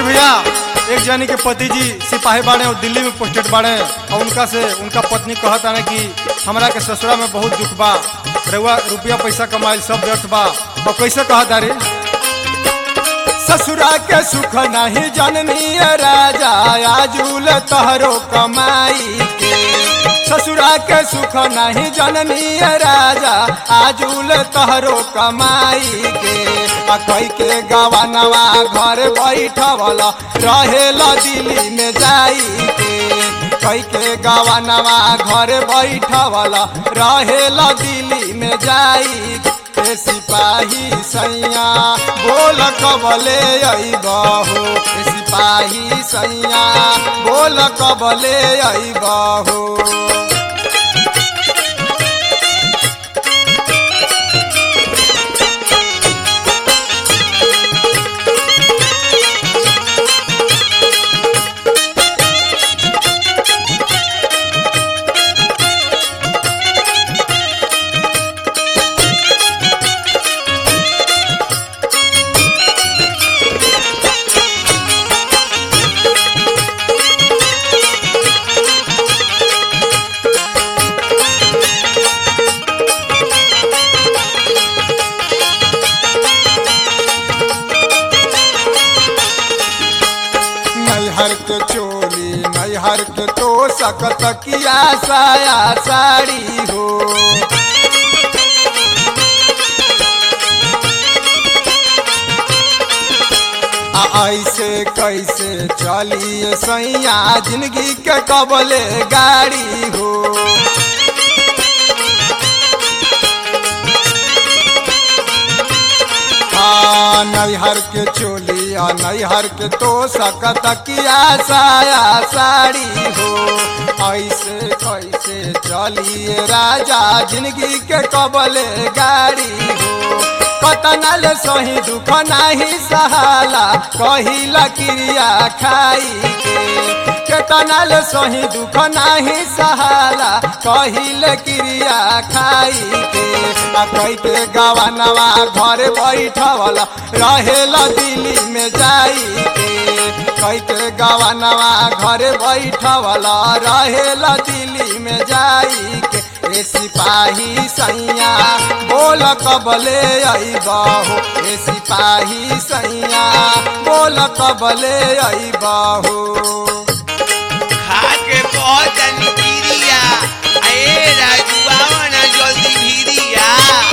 देखिए भैया, एक जानी के पति जी सिपाही बाड़े और दिल्ली में पोस्टेड बाड़े और उनका पत्नी कहता है कि हमरा के ससुरा में बहुत दुख बा, रउआ रुपया पैसा कमाइल सब व्यर्थ बा। और कैसे कहता रे, ससुरा के सुख नहीं जननी राजा आजूल तहरो कमाई के, ससुरा के सुख नहीं जननी राजा आजूल तहरो कमाई के। कई के गवानवा घर बैठवला रहेला दिल्ली में जाई के, कई के गवानवा घर बैठवला रहेला दिल्ली में जाई के। सिपाही सैया बोल कबले अइबहो, सिपाही सैया बोल कबले अइबहो। नैहर के चोली नैहर के तो सकत किया साया साड़ी हो, ऐसे कैसे चलिए सैया जिंदगी के कबले गाड़ी हो। नैहर के चोली नैहर के तो सकत किया साया साड़ी हो, ऐसे कैसे चलिए राजा जिंदगी के कबले गाड़ी हो। कतनल सही दुख नहीं सहाला कहिला क्रिया खाई के, केतनल सही दुख नहीं सहाला कहिल क्रिया खाई के। कई के गवानवा घर बैठवला रहेला दिल्ली में जाई के, कई के गवानवा घर बैठवला रहेला दिल्ली में जाई के। ए सिपाही सैया बोल कबले अइबहो, ए सिपाही सैया बोल कबले अइबहो। खा के बहुत गिरिया ए राजुआ ना जल्दी भिरिया।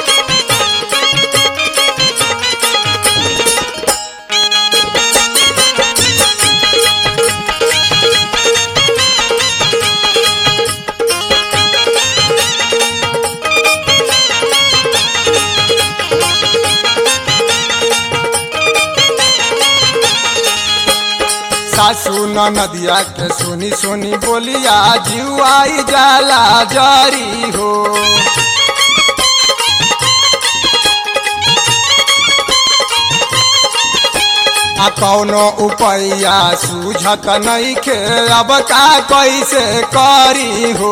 सासू नदिया के सुनी सुनी बोलिया जुआई जाला जारी हो, कौनो उपैया सूझत नहीं खे अब का कैसे करी हो।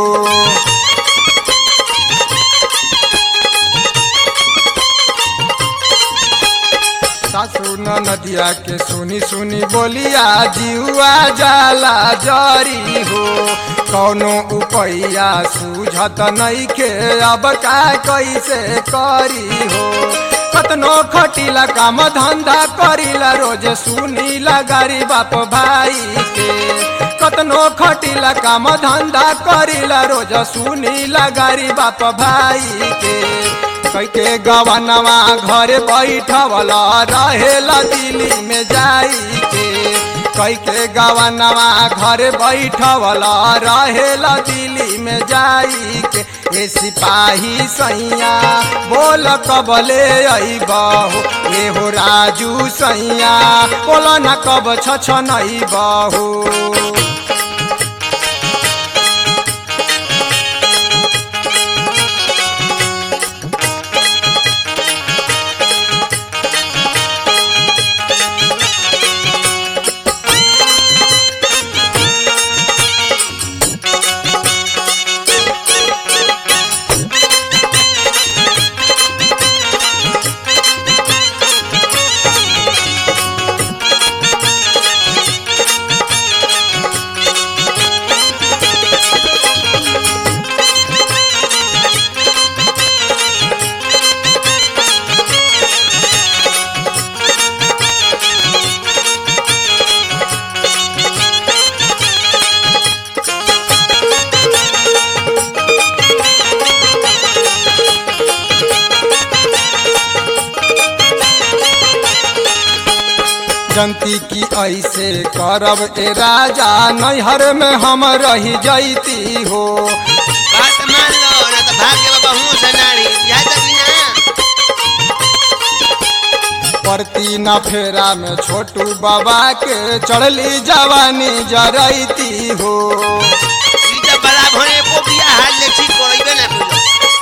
सासू नदिया के सुनी सुनी बोलिया जुआ जाला जारी हो, कौनो उपैया सूझत नहीं के अब का कैसे करी हो। कतनो खटीला काम धंधा करीला रोज सुनीला गारी बाप भाई के, कतनो खटीला काम धंधा करीला रोज सुनीला गारी बाप भाई के। कई के गवानवा घर बैठवला रहेला दिल्ली में जाई के, कई के गवानवा घर बैठवला रहेला दिल्ली में जाई के। ए सिपाही सैया बोल कबले अइबहो, ए हो राजू सैया बोल न कब छछनइबहो। जनती की ऐसे करब ए राजा नैहर में हम रही जैती हो। बात मान लो ना तो भाग्य बाबा हूँ से नारी याद कि ना। परती न फेरा में छोटू बाबा के चढ़ली जवानी जरैती हो। ई तो बड़ा भने को बिया हाल ले ठीक करइबे ना बोलो।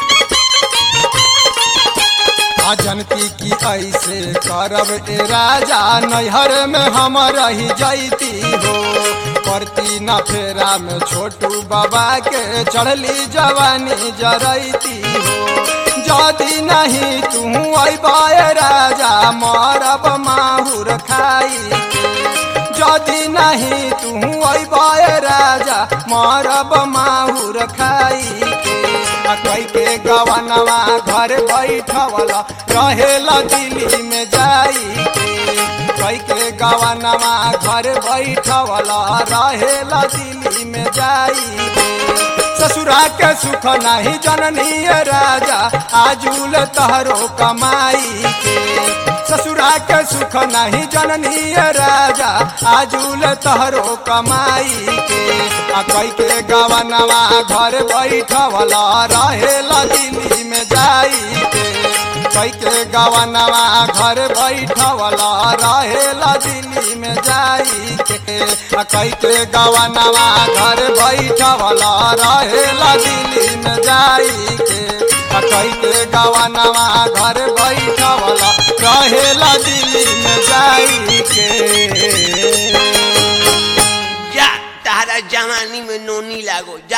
जनती की ऐसे करब ए राजा नैहर में हम रही जैती हो। परती न फेरा में छोटू बाबा के चढ़ली जवानी जरैती हो। जदि नहीं तू अइबे राजा मरब माहुर खाई के। जदि नहीं तू अइबे राजा मरब माहुर खाई के। कई के गवनवा घर बैठवला रहेला दिल्ली में जाई के। कई के गवनवा घर बैठवला रहेला दिल्ली में जाई के। ससुरा के सुख नहीं जननी राजा आजूल तहरो कमाई के। ससुरा के सुख नहीं जननी राजा आजूल तहरो कमाई के। कई के गवनवा घर बैठवला रहेला दिल्ली में जाई के। कई के गवनवा घर बैठवला रहेला दिल्ली में जाई के। कई के गवनवा घर बैठवला रहेला दिल्ली में जाई के। कई के गवनवा घर बैठवला रहेला दिल्ली में जाई के। जा तारा जवानी में नोनी लागो जा।